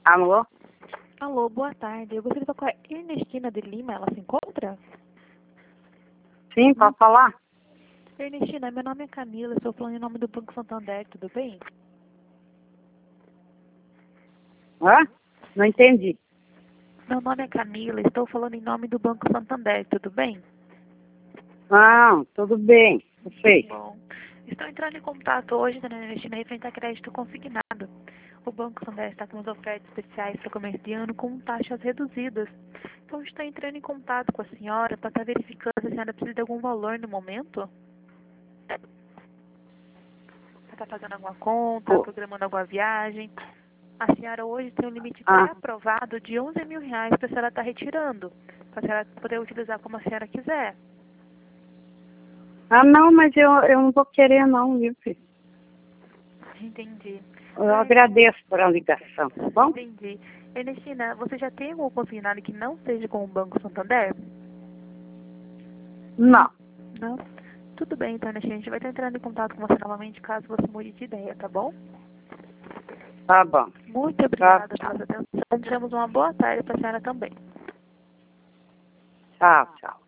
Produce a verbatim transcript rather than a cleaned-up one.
Alô? Alô, boa tarde. Eu gostaria de falar com a Ernestina de Lima. Ela se encontra? Sim, pode falar? Ernestina, meu nome é Camila. Estou falando em nome do Banco Santander. Tudo bem? Hã? Não entendi. Meu nome é Camila. Estou falando em nome do Banco Santander. Tudo bem? Ah, tudo bem. Você? Bom, estou entrando em contato hoje, dona Ernestina, referente a crédito consignado. O Banco Santander está com as ofertas especiais para começo de ano com taxas reduzidas. Então, estou entrando em contato com a senhora para estar verificando se a senhora precisa de algum valor no momento. Está fazendo alguma conta, Pô. programando alguma viagem. A senhora hoje tem um limite Ah, pré-aprovado de onze mil reais para a senhora estar retirando, para a senhora poder utilizar como a senhora quiser. ah não, mas eu, eu não vou querer não, viu, filho? Entendi. Eu É, agradeço por a ligação, tá bom? entendi. Ernestina, você já tem algum consignado que não seja com o Banco Santander? Não. Não? Tudo bem, então, Ernestina. A gente vai estar entrando em contato com você novamente caso você mude de ideia, tá bom? Tá bom. Muito Tchau, obrigada tchau. pela sua atenção. Desejamos uma boa tarde para a senhora também. Tchau, tchau.